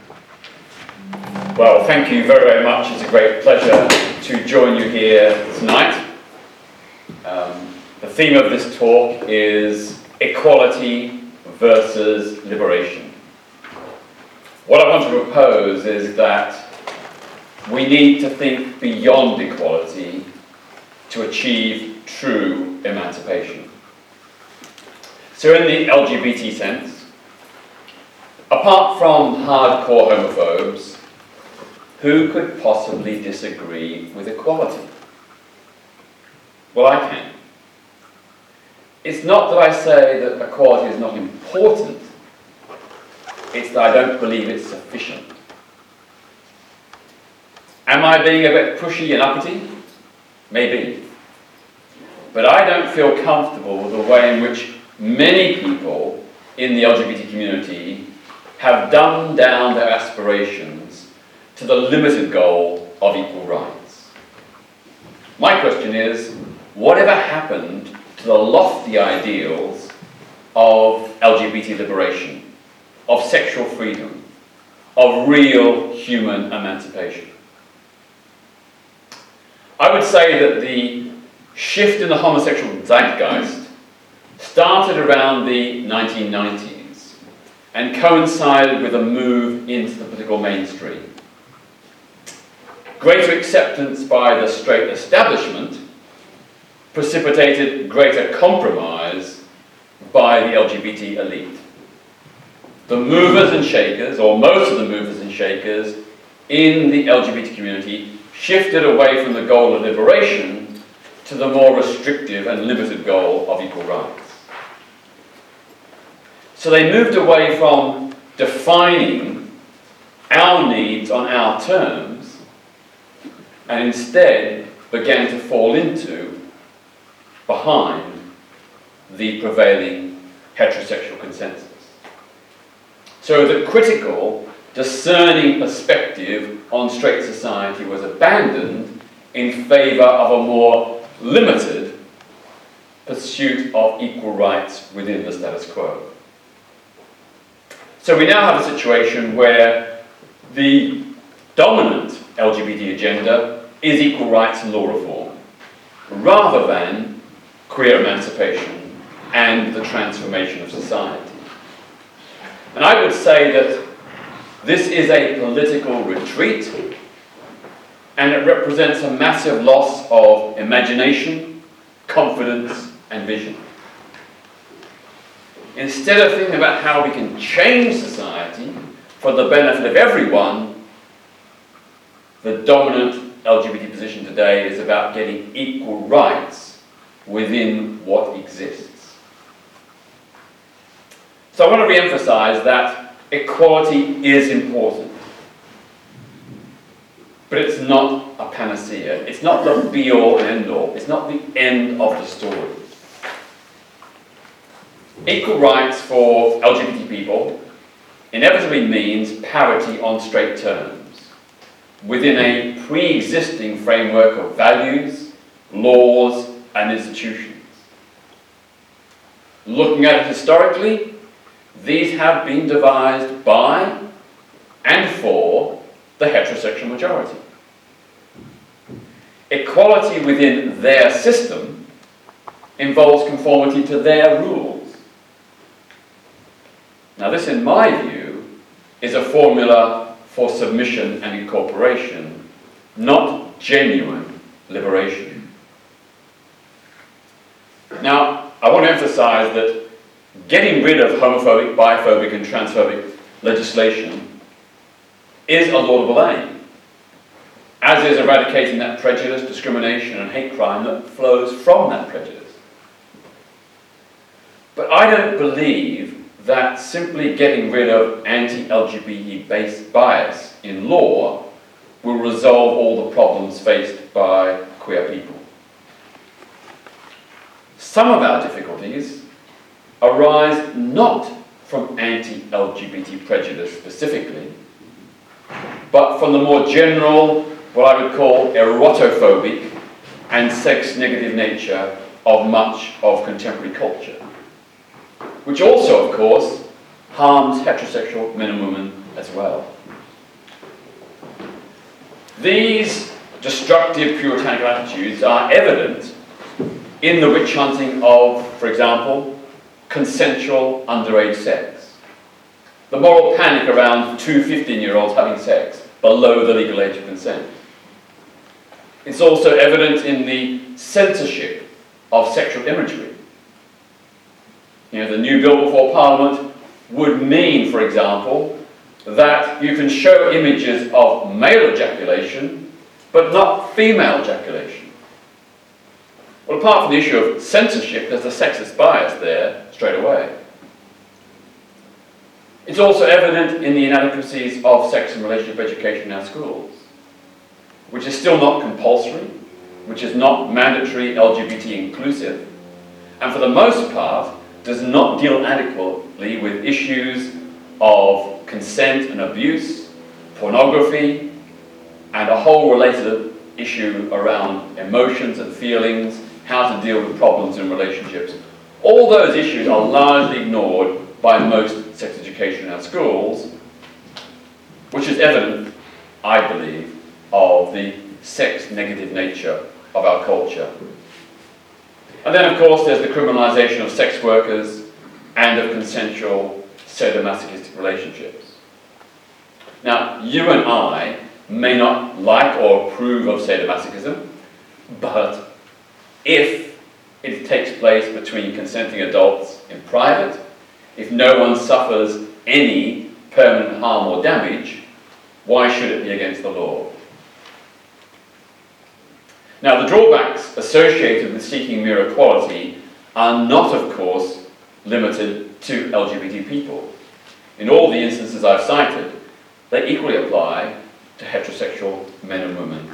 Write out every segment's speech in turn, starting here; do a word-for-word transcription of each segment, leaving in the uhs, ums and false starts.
Well, thank you very, very much. It's a great pleasure to join you here tonight. Um, the theme of this talk is equality versus liberation. What I want to propose is that we need to think beyond equality to achieve true emancipation. So in the L G B T sense, apart from hardcore homophobes, who could possibly disagree with equality? Well, I can. It's not that I say that equality is not important, it's that I don't believe it's sufficient. Am I being a bit pushy and uppity? Maybe. But I don't feel comfortable with the way in which many people in the L G B T community have dumbed down their aspirations to the limited goal of equal rights. My question is, whatever happened to the lofty ideals of L G B T liberation, of sexual freedom, of real human emancipation? I would say that the shift in the homosexual zeitgeist started around the nineteen nineties and coincided with a move into the political mainstream. Greater acceptance by the straight establishment precipitated greater compromise by the L G B T elite. The movers and shakers, or most of the movers and shakers in the L G B T community, shifted away from the goal of liberation to the more restrictive and limited goal of equal rights. So they moved away from defining our needs on our terms and instead began to fall into, behind, the prevailing heterosexual consensus. So the critical, discerning perspective on straight society was abandoned in favour of a more limited pursuit of equal rights within the status quo. So we now have a situation where the dominant L G B T agenda is equal rights and law reform, rather than queer emancipation and the transformation of society. And I would say that this is a political retreat, and it represents a massive loss of imagination, confidence, and vision. Instead of thinking about how we can change society for the benefit of everyone, the dominant L G B T position today is about getting equal rights within what exists. So I want to re-emphasize that equality is important, but it's not a panacea. It's not the be-all and end-all. It's not the end of the story. Equal rights for L G B T people inevitably means parity on straight terms within a pre-existing framework of values, laws, and institutions. Looking at it historically, these have been devised by and for the heterosexual majority. Equality within their system involves conformity to their rules. Now this, in my view, is a formula for submission and incorporation, not genuine liberation. Now, I want to emphasize that getting rid of homophobic, biphobic, and transphobic legislation is a laudable aim, as is eradicating that prejudice, discrimination, and hate crime that flows from that prejudice. But I don't believe that simply getting rid of anti-L G B T-based bias in law will resolve all the problems faced by queer people. Some of our difficulties arise not from anti-L G B T prejudice specifically, but from the more general, what I would call erotophobic and sex-negative nature of much of contemporary culture, which also, of course, harms heterosexual men and women as well. These destructive puritanical attitudes are evident in the witch hunting of, for example, consensual underage sex. The moral panic around two fifteen-year-olds having sex below the legal age of consent. It's also evident in the censorship of sexual imagery. You know, the new bill before Parliament would mean, for example, that you can show images of male ejaculation, but not female ejaculation. Well, apart from the issue of censorship, there's a sexist bias there straight away. It's also evident in the inadequacies of sex and relationship education in our schools, which is still not compulsory, which is not mandatory L G B T inclusive, and for the most part does not deal adequately with issues of consent and abuse, pornography, and a whole related issue around emotions and feelings, how to deal with problems in relationships. All those issues are largely ignored by most sex education in our schools, which is evident, I believe, of the sex-negative nature of our culture. And then, of course, there's the criminalisation of sex workers and of consensual sadomasochistic relationships. Now, you and I may not like or approve of sadomasochism, but if it takes place between consenting adults in private, if no one suffers any permanent harm or damage, why should it be against the law? Now, the drawbacks associated with seeking mere equality are not, of course, limited to L G B T people. In all the instances I've cited, they equally apply to heterosexual men and women.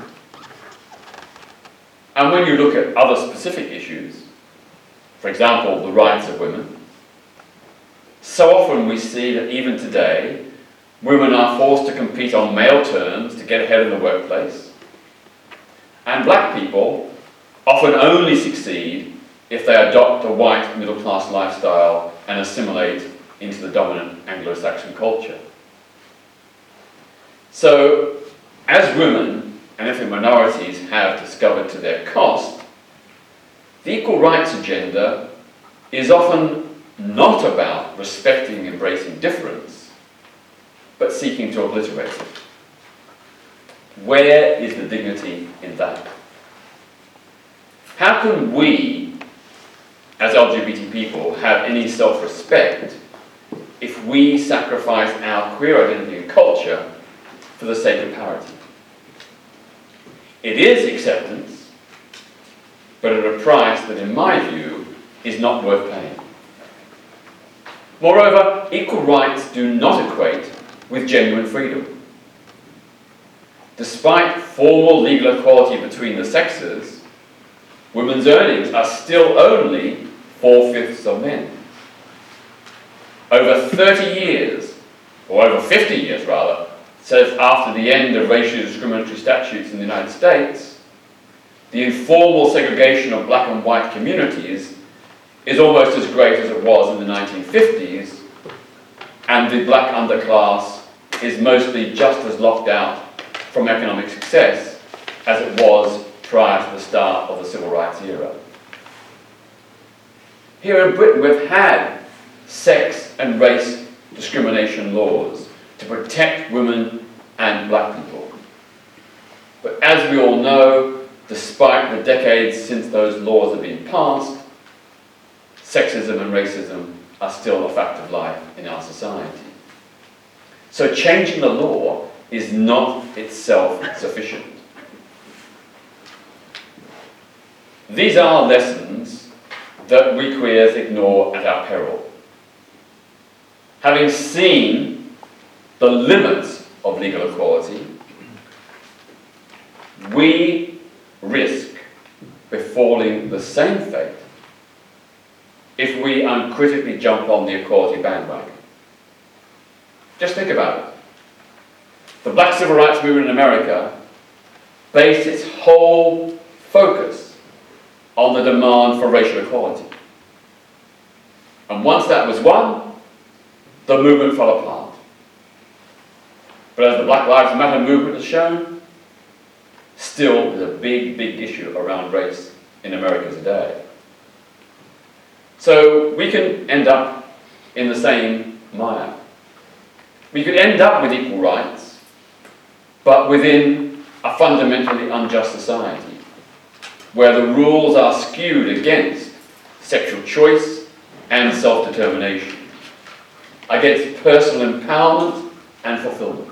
And when you look at other specific issues, for example, the rights of women, so often we see that even today, women are forced to compete on male terms to get ahead in the workplace, and black people often only succeed if they adopt a white middle-class lifestyle and assimilate into the dominant Anglo-Saxon culture. So, as women and ethnic minorities have discovered to their cost, the equal rights agenda is often not about respecting and embracing difference, but seeking to obliterate it. Where is the dignity in that? How can we, as L G B T people, have any self-respect if we sacrifice our queer identity and culture for the sake of parity? It is acceptance, but at a price that, in my view, is not worth paying. Moreover, equal rights do not equate with genuine freedom. Despite formal legal equality between the sexes, women's earnings are still only four-fifths of men. Over thirty years, or over fifty years rather, says after the end of racially discriminatory statutes in the United States, the informal segregation of black and white communities is almost as great as it was in the nineteen fifties, and the black underclass is mostly just as locked out from economic success as it was prior to the start of the civil rights era. Here in Britain, we've had sex and race discrimination laws to protect women and black people. But as we all know, despite the decades since those laws have been passed, sexism and racism are still a fact of life in our society. So changing the law is not itself sufficient. These are lessons that we queers ignore at our peril. Having seen the limits of legal equality, we risk befalling the same fate if we uncritically jump on the equality bandwagon. Just think about it. The Black Civil Rights Movement in America based its whole focus on the demand for racial equality. And once that was won, the movement fell apart. But as the Black Lives Matter movement has shown, still is a big, big issue around race in America today. So we can end up in the same mire. We could end up with equal rights, but within a fundamentally unjust society, where the rules are skewed against sexual choice and self-determination, against personal empowerment and fulfillment.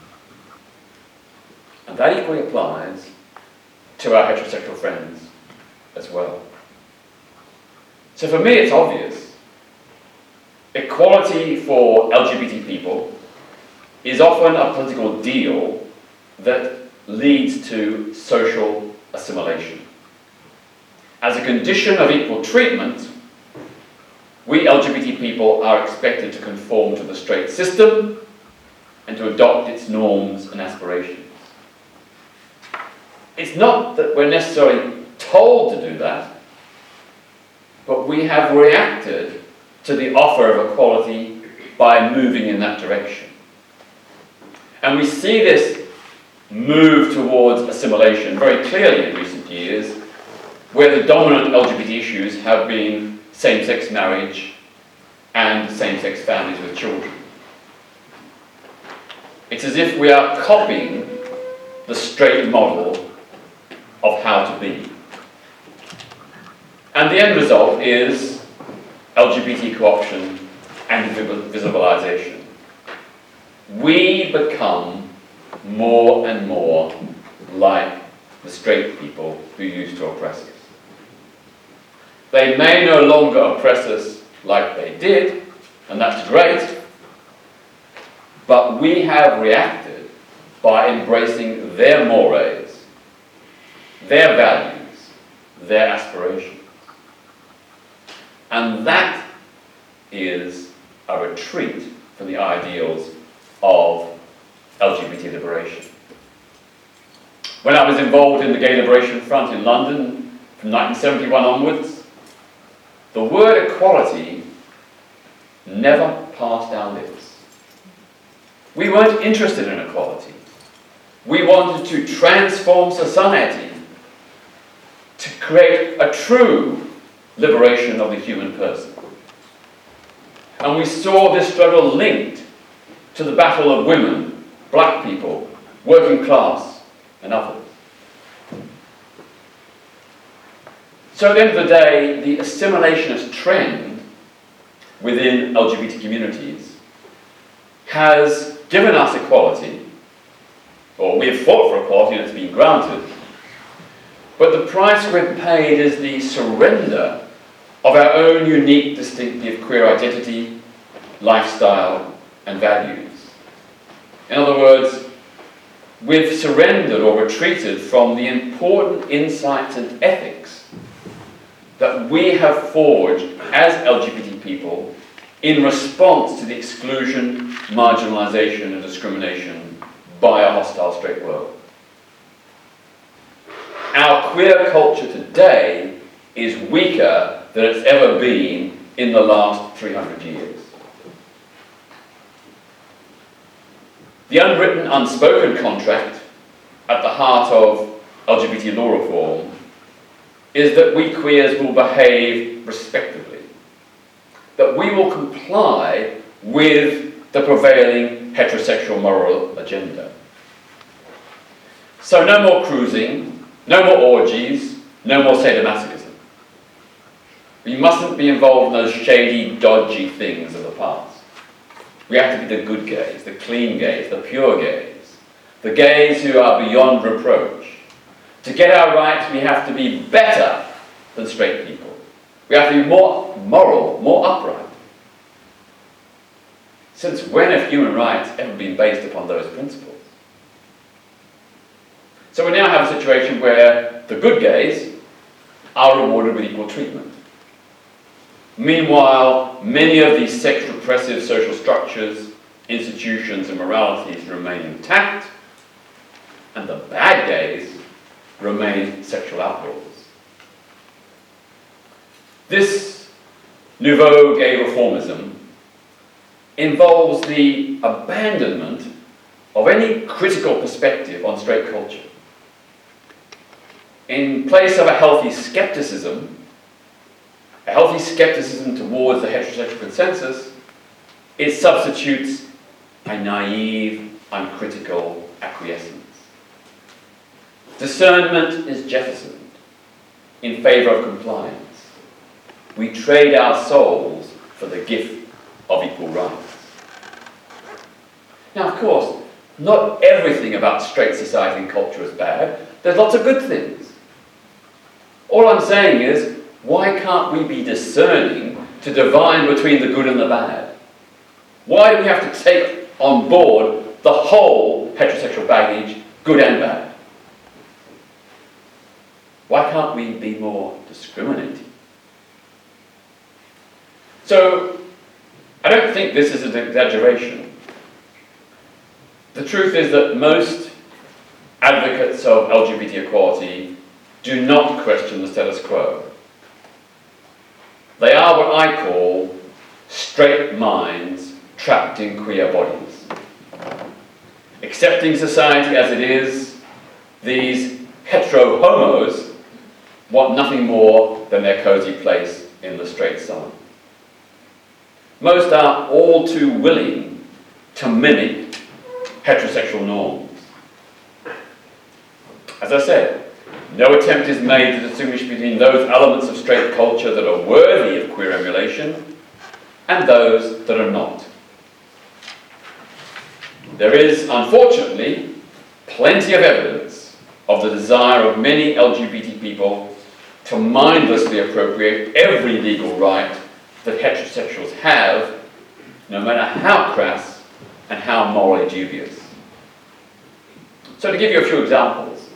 And that equally applies to our heterosexual friends as well. So for me, it's obvious. Equality for L G B T people is often a political deal that leads to social assimilation. As a condition of equal treatment, we L G B T people are expected to conform to the straight system and to adopt its norms and aspirations. It's not that we're necessarily told to do that, but we have reacted to the offer of equality by moving in that direction. And we see this move towards assimilation very clearly in recent years, where the dominant L G B T issues have been same-sex marriage and same-sex families with children. It's as if we are copying the straight model of how to be. And the end result is L G B T co-option and visibilization. We become more and more like the straight people who used to oppress us. They may no longer oppress us like they did, and that's great, but we have reacted by embracing their mores, their values, their aspirations. And that is a retreat from the ideals of L G B T liberation. When I was involved in the Gay Liberation Front in London from nineteen seventy-one onwards, the word equality never passed our lips. We weren't interested in equality. We wanted to transform society to create a true liberation of the human person. And we saw this struggle linked to the battle of women, black people, working class, and others. So at the end of the day, the assimilationist trend within L G B T communities has given us equality, or we have fought for equality and it's been granted, but the price we've paid is the surrender of our own unique, distinctive queer identity, lifestyle, and values. In other words, we've surrendered or retreated from the important insights and ethics that we have forged as L G B T people in response to the exclusion, marginalization, and discrimination by a hostile straight world. Our queer culture today is weaker than it's ever been in the last three hundred years. The unwritten, unspoken contract at the heart of L G B T law reform is that we queers will behave respectably, that we will comply with the prevailing heterosexual moral agenda. So no more cruising, no more orgies, no more sadomasochism. We mustn't be involved in those shady, dodgy things of the past. We have to be the good gays, the clean gays, the pure gays, the gays who are beyond reproach. To get our rights, we have to be better than straight people. We have to be more moral, more upright. Since when have human rights ever been based upon those principles? So we now have a situation where the good gays are rewarded with equal treatment. Meanwhile, many of these sex-repressive social structures, institutions, and moralities remain intact, and the bad gays remain sexual outlaws. This nouveau gay reformism involves the abandonment of any critical perspective on straight culture. in place of a healthy skepticism, a healthy skepticism towards the heterosexual consensus, it substitutes a naive, uncritical acquiescence. Discernment is jettisoned in favour of compliance. We trade our souls for the gift of equal rights. Now, of course, not everything about straight society and culture is bad. There's lots of good things. All I'm saying is, why can't we be discerning to divine between the good and the bad? Why do we have to take on board the whole heterosexual baggage, good and bad? Why can't we be more discriminating? So, I don't think this is an exaggeration. The truth is that most advocates of L G B T equality do not question the status quo. They are what I call straight minds trapped in queer bodies. Accepting society as it is, these hetero homos want nothing more than their cosy place in the straight sun. Most are all too willing to mimic heterosexual norms. As I said, no attempt is made to distinguish between those elements of straight culture that are worthy of queer emulation and those that are not. There is, unfortunately, plenty of evidence of the desire of many L G B T people to mindlessly appropriate every legal right that heterosexuals have, no matter how crass and how morally dubious. So to give you a few examples,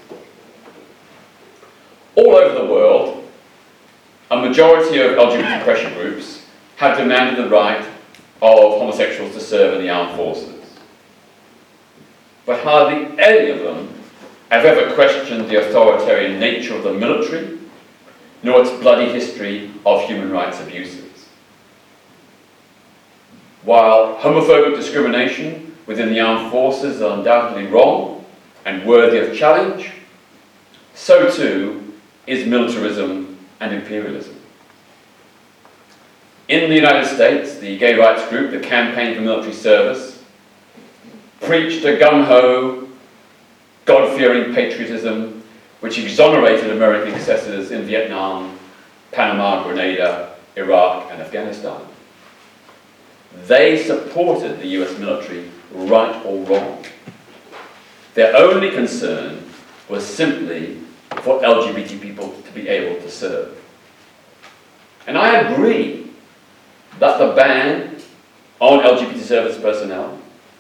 all over the world, a majority of L G B T pressure groups have demanded the right of homosexuals to serve in the armed forces. But hardly any of them have ever questioned the authoritarian nature of the military, nor its bloody history of human rights abuses. While homophobic discrimination within the armed forces is undoubtedly wrong and worthy of challenge, so too is militarism and imperialism. In the United States, the gay rights group, the Campaign for Military Service, preached a gung-ho, God-fearing patriotism which exonerated American excesses in Vietnam, Panama, Grenada, Iraq, and Afghanistan. They supported the U S military, right or wrong. Their only concern was simply for L G B T people to be able to serve. And I agree that the ban on L G B T service personnel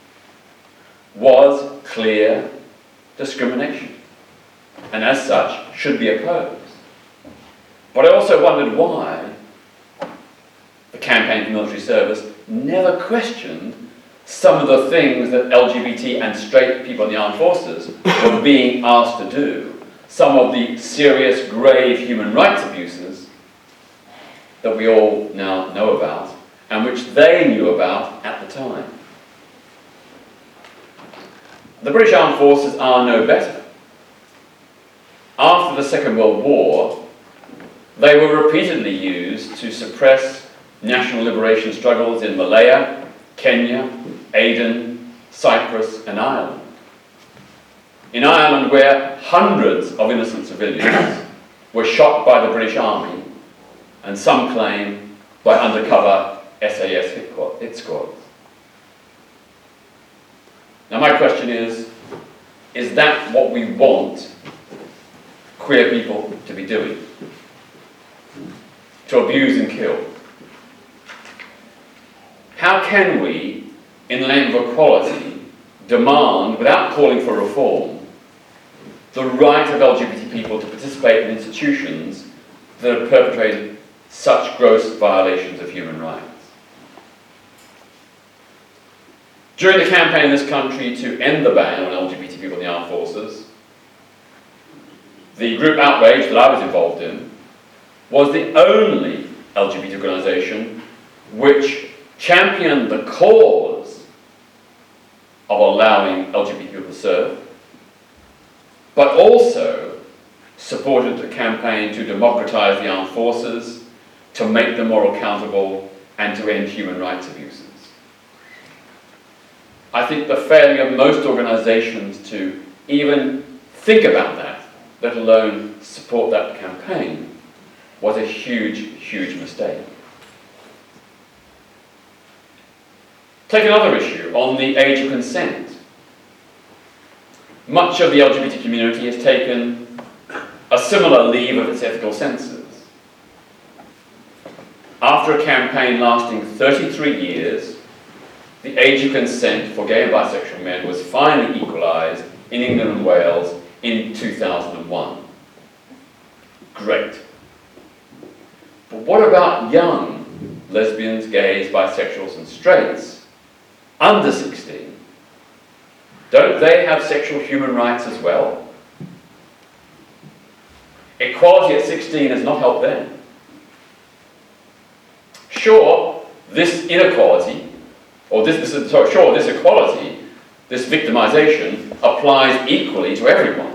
was clear discrimination, and as such should be opposed. But I also wondered why the Campaign for Military Service never questioned some of the things that L G B T and straight people in the armed forces were being asked to do, some of the serious, grave human rights abuses that we all now know about, and which they knew about at the time. The British Armed Forces are no better. After the Second World War, they were repeatedly used to suppress national liberation struggles in Malaya, Kenya, Aden, Cyprus, and Ireland. In Ireland, where hundreds of innocent civilians were shot by the British Army, and some claim by undercover S A S hit squads. Now my question is, is that what we want queer people to be doing? To abuse and kill? How can we, in the name of equality, demand, without calling for reform, the right of L G B T people to participate in institutions that have perpetrated such gross violations of human rights? During the campaign in this country to end the ban on L G B T people in the armed forces, the group Outrage that I was involved in was the only L G B T organisation which championed the cause of allowing L G B T people to serve, but also supported a campaign to democratise the armed forces, to make them more accountable, and to end human rights abuses. I think the failure of most organisations to even think about that, let alone support that campaign, was a huge, huge mistake. Take another issue on the age of consent. Much of the L G B T community has taken a similar leave of its ethical senses. After a campaign lasting thirty-three years, the age of consent for gay and bisexual men was finally equalised in England and Wales in two thousand one. Great. But what about young lesbians, gays, bisexuals and straights under sixteen? Don't they have sexual human rights as well? Equality at sixteen has not helped them. Sure, this inequality, or this, this sorry, sure, this equality, this victimisation applies equally to everyone.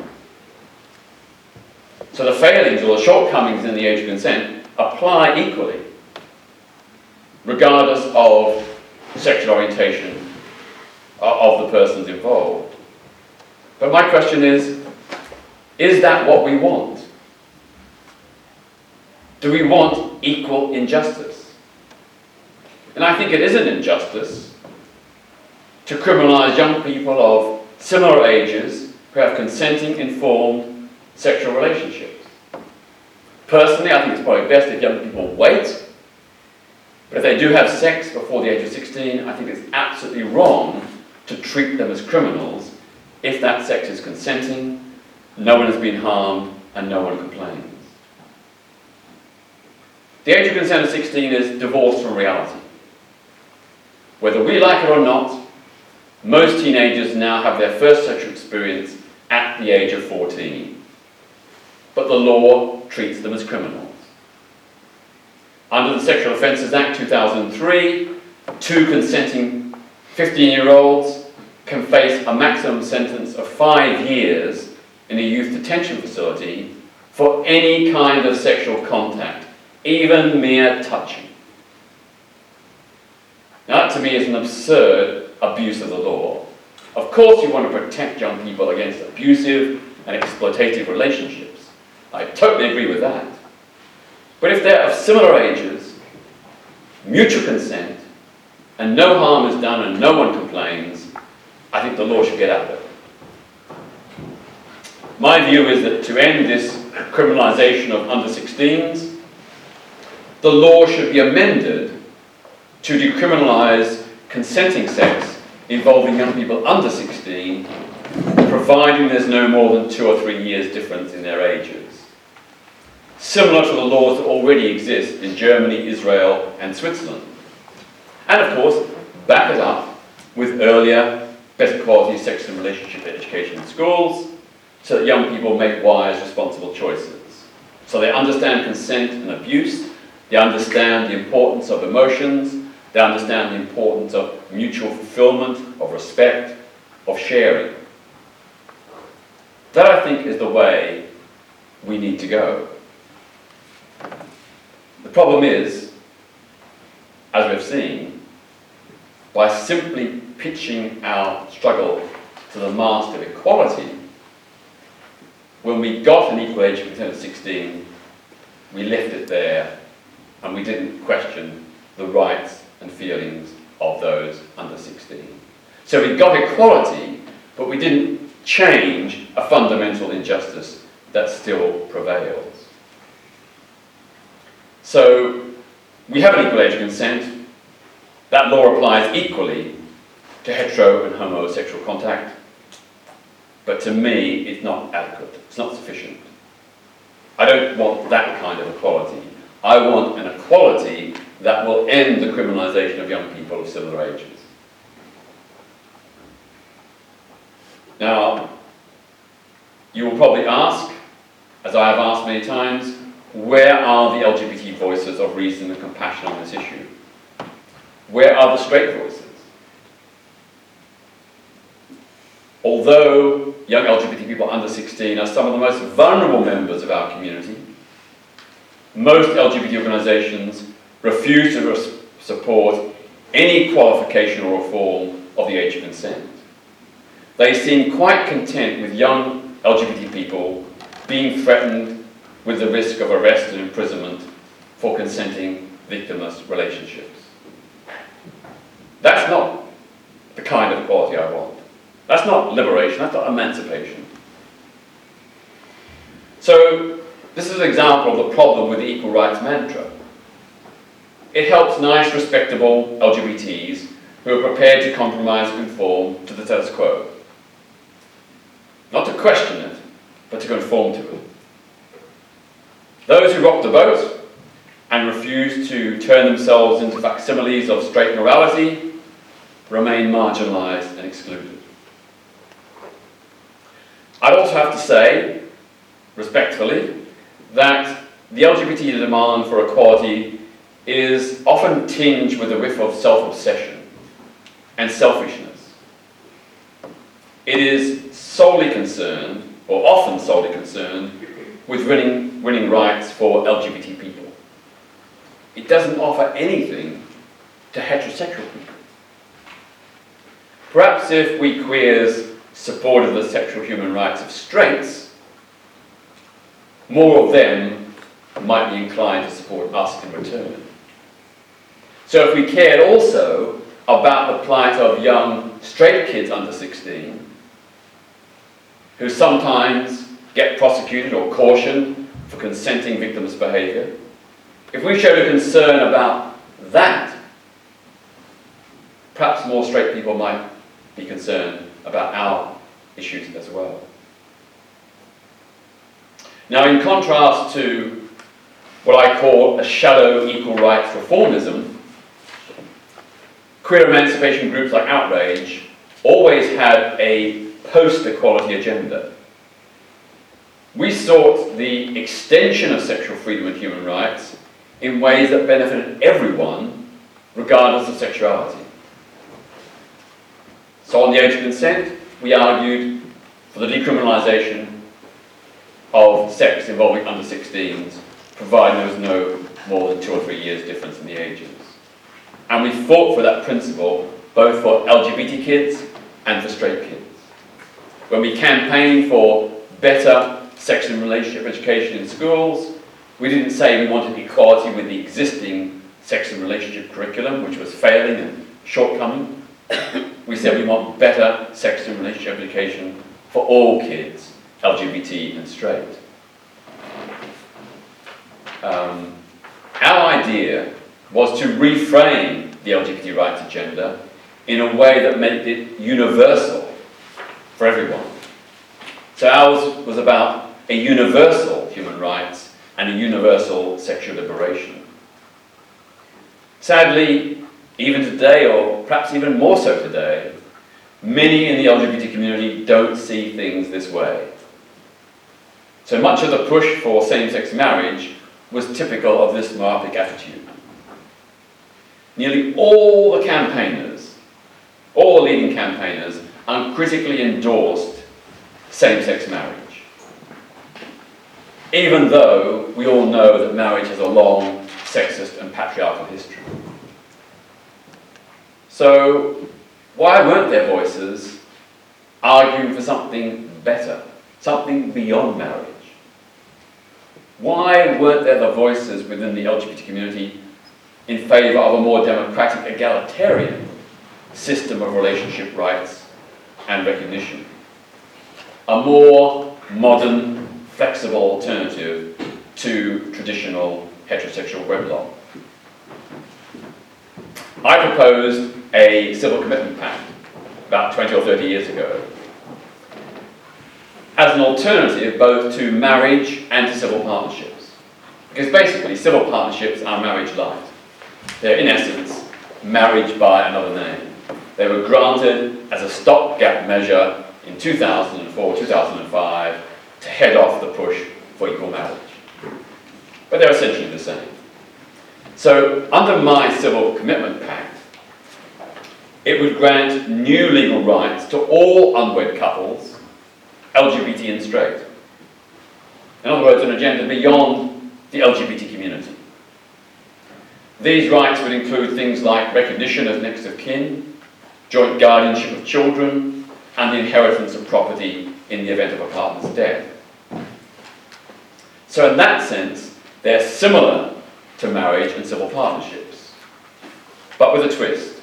So the failings or the shortcomings in the age of consent apply equally, regardless of sexual orientation of the persons involved. But my question is, is that what we want? Do we want equal injustice? And I think it is an injustice to criminalise young people of similar ages who have consenting, informed sexual relationships. Personally, I think it's probably best if young people wait, but if they do have sex before the age of sixteen, I think it's absolutely wrong to treat them as criminals if that sex is consenting, no one has been harmed, and no one complains. The age of consent of sixteen is divorced from reality. Whether we like it or not, most teenagers now have their first sexual experience at the age of fourteen. But the law treats them as criminals. Under the Sexual Offences Act two thousand three, two consenting fifteen-year-olds can face a maximum sentence of five years in a youth detention facility for any kind of sexual contact, even mere touching. Now, that to me is an absurd abuse of the law. Of course you want to protect young people against abusive and exploitative relationships. I totally agree with that. But if they're of similar ages, mutual consent, and no harm is done and no one complains, I think the law should get out of it. My view is that to end this criminalisation of under sixteens, the law should be amended to decriminalise consenting sex involving young people under sixteen, providing there's no more than two or three years difference in their ages. Similar to the laws that already exist in Germany, Israel and Switzerland. And of course, back it up with earlier, better quality sex and relationship education in schools, so that young people make wise, responsible choices. So they understand consent and abuse, they understand the importance of emotions, they understand the importance of mutual fulfillment, of respect, of sharing. That, I think, is the way we need to go. The problem is, as we've seen, by simply pitching our struggle to the mast of equality, when we got an equal age of consent at sixteen, we left it there and we didn't question the rights and feelings of those under sixteen. So we got equality, but we didn't change a fundamental injustice that still prevails. So we have an equal age of consent. That law applies equally to hetero and homosexual contact, but to me it's not adequate, it's not sufficient. I don't want that kind of equality. I want an equality that will end the criminalisation of young people of similar ages. Now, you will probably ask, as I have asked many times, where are the L G B T voices of reason and compassion on this issue? Where are the straight voices? although young L G B T people under sixteen are some of the most vulnerable members of our community, most L G B T organisations refuse to res- support any qualification or reform of the age of consent. They seem quite content with young L G B T people being threatened with the risk of arrest and imprisonment for consenting victimless relationships. That's not the kind of equality I want. That's not liberation, that's not emancipation. So, this is an example of the problem with the equal rights mantra. It helps nice, respectable L G B Ts who are prepared to compromise and conform to the status quo. Not to question it, but to conform to it. Those who rock the boat and refuse to turn themselves into facsimiles of straight morality remain marginalised and excluded. I'd also have to say, respectfully, that the L G B T demand for equality is often tinged with a whiff of self-obsession and selfishness. It is solely concerned, or often solely concerned, with winning, winning rights for L G B T people. It doesn't offer anything to heterosexual people. Perhaps if we queers supported the sexual human rights of straights, more of them might be inclined to support us in return. So if we cared also about the plight of young straight kids under sixteen, who sometimes get prosecuted or cautioned for consenting victims' behaviour, if we showed a concern about that, perhaps more straight people might be concerned about our issues as well. Now, in contrast to what I call a shallow equal rights reformism, queer emancipation groups like Outrage always had a post-equality agenda. We sought the extension of sexual freedom and human rights in ways that benefited everyone, regardless of sexuality. So on the age of consent, we argued for the decriminalisation of sex involving under sixteens, provided there was no more than two or three years difference in the ages. And we fought for that principle both for L G B T kids and for straight kids. When we campaigned for better sex and relationship education in schools, we didn't say we wanted equality with the existing sex and relationship curriculum, which was failing and shortcoming. We said we want better sex and relationship education for all kids, L G B T and straight. Um, our idea was to reframe the L G B T rights agenda in a way that made it universal for everyone. So ours was about a universal human rights and a universal sexual liberation. Sadly, even today, or perhaps even more so today, many in the L G B T community don't see things this way. So much of the push for same-sex marriage was typical of this myopic attitude. Nearly all the campaigners, all the leading campaigners, uncritically endorsed same-sex marriage, even though we all know that marriage has a long sexist and patriarchal history. So why weren't there voices arguing for something better, something beyond marriage? Why weren't there the voices within the L G B T community in favour of a more democratic, egalitarian system of relationship rights and recognition? A more modern, flexible alternative to traditional heterosexual wedlock. I proposed a civil commitment pact about twenty or thirty years ago as an alternative both to marriage and to civil partnerships. Because basically, civil partnerships are marriage light. They're, in essence, marriage by another name. They were granted as a stopgap measure in two thousand four, two thousand five to head off the push for equal marriage. But they're essentially the same. So, under my civil commitment pact, it would grant new legal rights to all unwed couples, L G B T and straight. In other words, an agenda beyond the L G B T community. These rights would include things like recognition as next of kin, joint guardianship of children, and the inheritance of property in the event of a partner's death. So in that sense, they're similar to marriage and civil partnerships, but with a twist.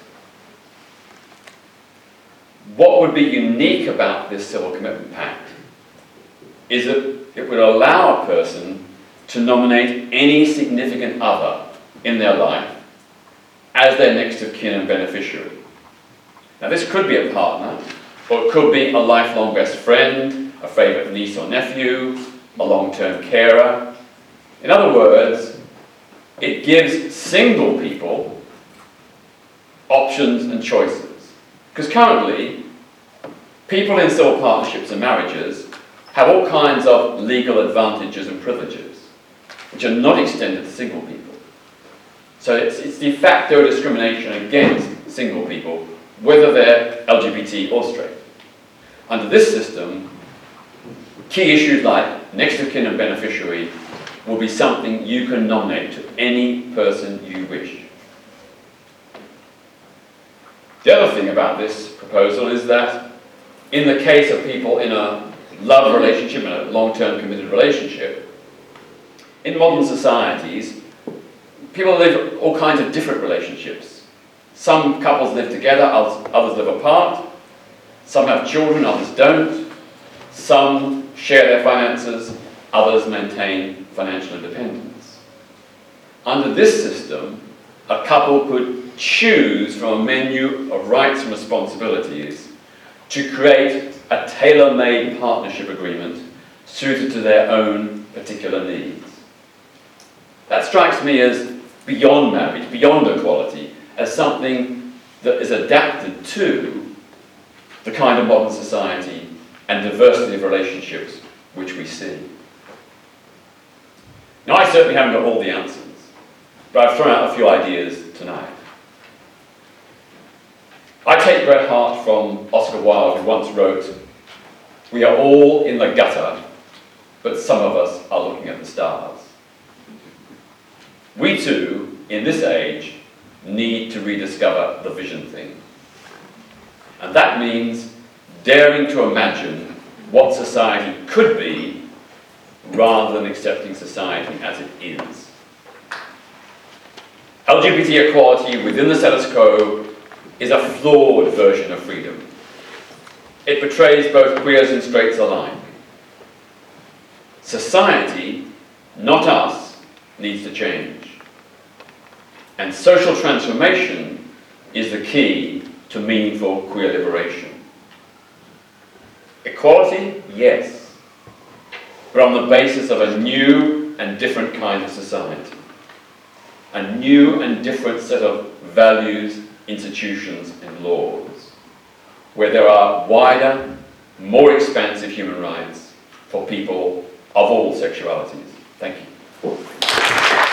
What would be unique about this Civil Commitment Pact is that it would allow a person to nominate any significant other in their life as their next of kin and beneficiary. Now this could be a partner, or it could be a lifelong best friend, a favourite niece or nephew, a long-term carer. In other words, it gives single people options and choices. Because currently, people in civil partnerships and marriages have all kinds of legal advantages and privileges, which are not extended to single people. So it's, it's de facto discrimination against single people, whether they're L G B T or straight. Under this system, key issues like next of kin and beneficiary will be something you can nominate to any person you wish. The other thing about this proposal is that in the case of people in a love relationship and a long-term committed relationship, in modern societies, people live all kinds of different relationships. Some couples live together, others live apart. Some have children, others don't. Some share their finances, others maintain financial independence. Under this system, a couple could choose from a menu of rights and responsibilities to create a tailor-made partnership agreement suited to their own particular needs. That strikes me as beyond marriage, beyond equality, as something that is adapted to the kind of modern society and diversity of relationships which we see. Now, I certainly haven't got all the answers, but I've thrown out a few ideas tonight. I take Bret Harte from Oscar Wilde, who once wrote, "We are all in the gutter, but some of us are looking at the stars." We too, in this age, need to rediscover the vision thing. And that means daring to imagine what society could be rather than accepting society as it is. L G B T equality within the status quo is a flawed version of freedom. It betrays both queers and straights alike. Society, not us, needs to change. And social transformation is the key to meaningful queer liberation. Equality, yes, but on the basis of a new and different kind of society. A new and different set of values, institutions, and laws, where there are wider, more expansive human rights for people of all sexualities. Thank you.